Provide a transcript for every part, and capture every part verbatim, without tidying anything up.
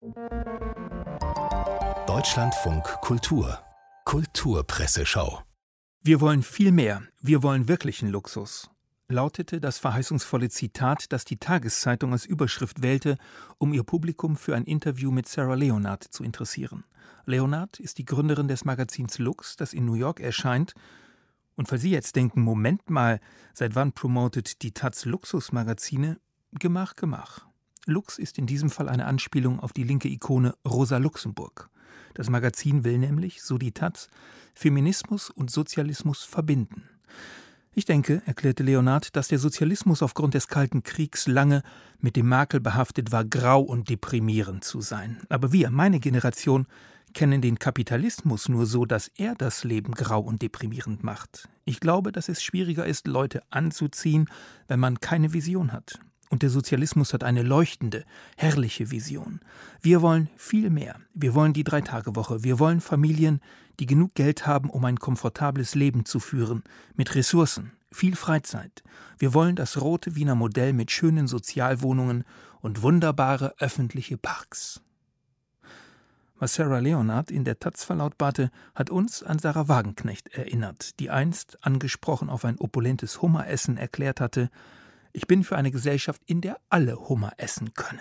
Deutschlandfunk Kultur Kulturpresseschau. Wir wollen viel mehr, wir wollen wirklichen Luxus, lautete das verheißungsvolle Zitat, das die Tageszeitung als Überschrift wählte, um ihr Publikum für ein Interview mit Sarah Leonard zu interessieren. Leonard ist die Gründerin des Magazins Lux, das in New York erscheint. Und falls Sie jetzt denken, Moment mal, seit wann promotet die Taz Luxusmagazine? Gemach, gemach. Lux ist in diesem Fall eine Anspielung auf die linke Ikone Rosa Luxemburg. Das Magazin will nämlich, so die Taz, Feminismus und Sozialismus verbinden. Ich denke, erklärte Leonard, dass der Sozialismus aufgrund des Kalten Kriegs lange mit dem Makel behaftet war, grau und deprimierend zu sein. Aber wir, meine Generation, kennen den Kapitalismus nur so, dass er das Leben grau und deprimierend macht. Ich glaube, dass es schwieriger ist, Leute anzuziehen, wenn man keine Vision hat. Und der Sozialismus hat eine leuchtende, herrliche Vision. Wir wollen viel mehr. Wir wollen die Drei-Tage-Woche. Wir wollen Familien, die genug Geld haben, um ein komfortables Leben zu führen, mit Ressourcen, viel Freizeit. Wir wollen das rote Wiener Modell mit schönen Sozialwohnungen und wunderbare öffentliche Parks. Was Sarah Leonard in der Taz verlautbarte, hat uns an Sarah Wagenknecht erinnert, die einst, angesprochen auf ein opulentes Hummeressen, erklärt hatte: Ich bin für eine Gesellschaft, in der alle Hummer essen können.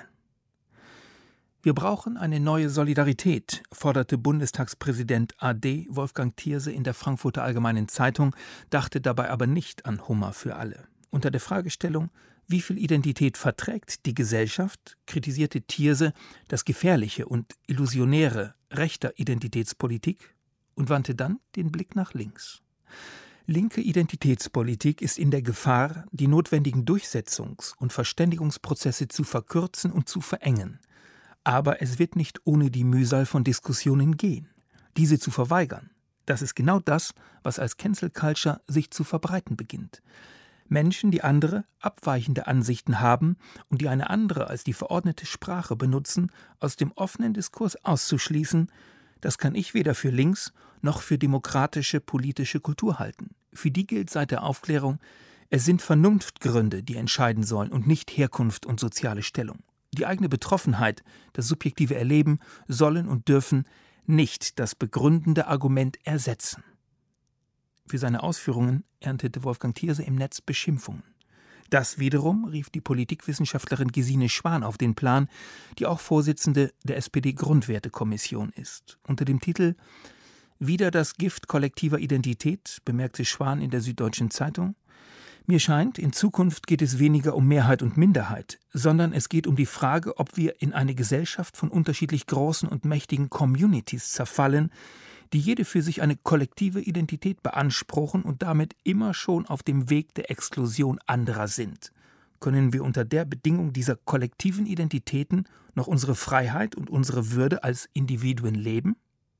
Wir brauchen eine neue Solidarität, forderte Bundestagspräsident A D Wolfgang Thierse in der Frankfurter Allgemeinen Zeitung, dachte dabei aber nicht an Hummer für alle. Unter der Fragestellung, wie viel Identität verträgt die Gesellschaft, kritisierte Thierse das Gefährliche und Illusionäre rechter Identitätspolitik und wandte dann den Blick nach links. Linke Identitätspolitik ist in der Gefahr, die notwendigen Durchsetzungs- und Verständigungsprozesse zu verkürzen und zu verengen. Aber es wird nicht ohne die Mühsal von Diskussionen gehen. Diese zu verweigern, das ist genau das, was als Cancel Culture sich zu verbreiten beginnt. Menschen, die andere, abweichende Ansichten haben und die eine andere als die verordnete Sprache benutzen, aus dem offenen Diskurs auszuschließen, das kann ich weder für links noch für demokratische politische Kultur halten. Für die gilt seit der Aufklärung, es sind Vernunftgründe, die entscheiden sollen und nicht Herkunft und soziale Stellung. Die eigene Betroffenheit, das subjektive Erleben sollen und dürfen nicht das begründende Argument ersetzen. Für seine Ausführungen erntete Wolfgang Thierse im Netz Beschimpfungen. Das wiederum rief die Politikwissenschaftlerin Gesine Schwan auf den Plan, die auch Vorsitzende der S P D-Grundwertekommission ist. Unter dem Titel »Wieder das Gift kollektiver Identität«, bemerkte Schwan in der Süddeutschen Zeitung: »Mir scheint, in Zukunft geht es weniger um Mehrheit und Minderheit, sondern es geht um die Frage, ob wir in eine Gesellschaft von unterschiedlich großen und mächtigen Communities zerfallen, die jede für sich eine kollektive Identität beanspruchen und damit immer schon auf dem Weg der Exklusion anderer sind. Können wir unter der Bedingung dieser kollektiven Identitäten noch unsere Freiheit und unsere Würde als Individuen leben?«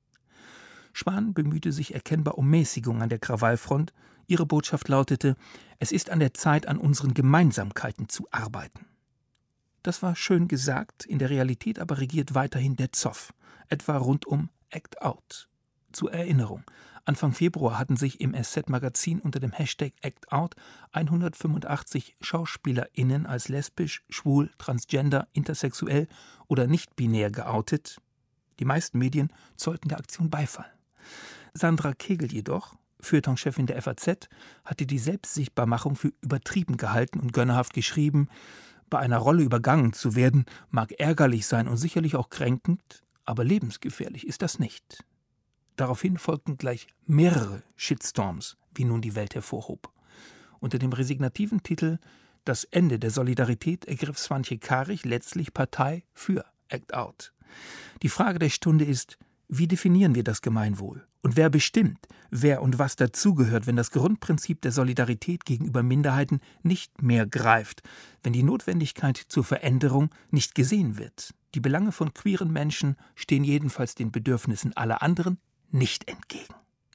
Schwan bemühte sich erkennbar um Mäßigung an der Krawallfront. Ihre Botschaft lautete: Es ist an der Zeit, an unseren Gemeinsamkeiten zu arbeiten. Das war schön gesagt, in der Realität aber regiert weiterhin der Zoff, etwa rund um Act Out. Zur Erinnerung: Anfang Februar hatten sich im S Z-Magazin unter dem Hashtag Act Out hundertfünfundachtzig SchauspielerInnen als lesbisch, schwul, transgender, intersexuell oder nicht-binär geoutet. Die meisten Medien zollten der Aktion Beifall. Sandra Kegel jedoch, Feuilleton-Chefin der F A Z, hatte die Selbstsichtbarmachung für übertrieben gehalten und gönnerhaft geschrieben: Bei einer Rolle übergangen zu werden, mag ärgerlich sein und sicherlich auch kränkend, aber lebensgefährlich ist das nicht. Daraufhin folgten gleich mehrere Shitstorms, wie nun die Welt hervorhob. Unter dem resignativen Titel »Das Ende der Solidarität« ergriff Swantje Karich letztlich Partei für Act Out. Die Frage der Stunde ist: Wie definieren wir das Gemeinwohl? Und wer bestimmt, wer und was dazugehört, wenn das Grundprinzip der Solidarität gegenüber Minderheiten nicht mehr greift, wenn die Notwendigkeit zur Veränderung nicht gesehen wird? Die Belange von queeren Menschen stehen jedenfalls den Bedürfnissen aller anderen nicht entgegen.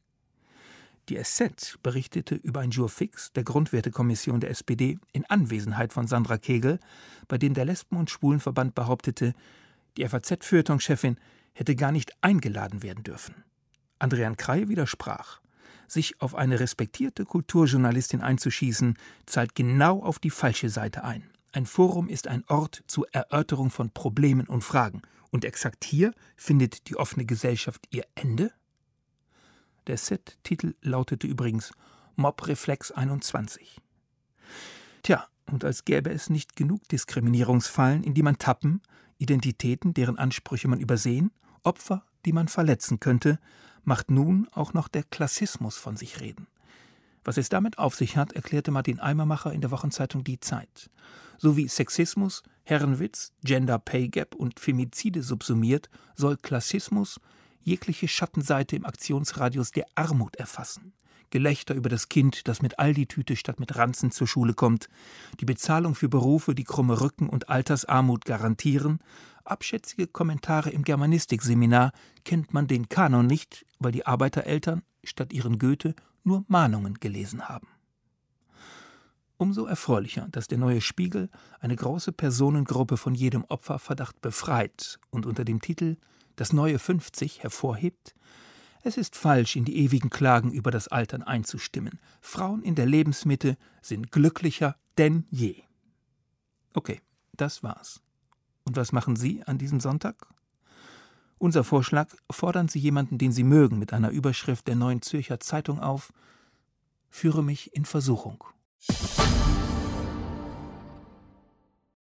Die S Z berichtete über ein Jour fix der Grundwertekommission der S P D in Anwesenheit von Sandra Kegel, bei dem der Lesben- und Schwulenverband behauptete, die F A Z-Feuilleton-Chefin hätte gar nicht eingeladen werden dürfen. Andrian Kreie widersprach. Sich auf eine respektierte Kulturjournalistin einzuschießen, zahlt genau auf die falsche Seite ein. Ein Forum ist ein Ort zur Erörterung von Problemen und Fragen Und exakt hier findet die offene Gesellschaft ihr Ende? Der Set-Titel lautete übrigens Mobreflex einundzwanzig. Tja, und als gäbe es nicht genug Diskriminierungsfallen, in die man tappen, Identitäten, deren Ansprüche man übersehen, Opfer, die man verletzen könnte, macht nun auch noch der Klassismus von sich reden. Was es damit auf sich hat, erklärte Martin Eimermacher in der Wochenzeitung Die Zeit. So wie Sexismus, Herrenwitz, Gender Pay Gap und Femizide subsumiert, soll Klassismus jegliche Schattenseite im Aktionsradius der Armut erfassen. Gelächter über das Kind, das mit Aldi-Tüte statt mit Ranzen zur Schule kommt, die Bezahlung für Berufe, die krumme Rücken und Altersarmut garantieren, abschätzige Kommentare im Germanistikseminar, kennt man den Kanon nicht, weil die Arbeitereltern statt ihren Goethe nur Mahnungen gelesen haben. Umso erfreulicher, dass der neue Spiegel eine große Personengruppe von jedem Opferverdacht befreit und unter dem Titel »Das neue fünfzig« hervorhebt: Es ist falsch, in die ewigen Klagen über das Altern einzustimmen. Frauen in der Lebensmitte sind glücklicher denn je. Okay, das war's. Und was machen Sie an diesem Sonntag? Unser Vorschlag: Fordern Sie jemanden, den Sie mögen, mit einer Überschrift der Neuen Zürcher Zeitung auf: Führe mich in Versuchung.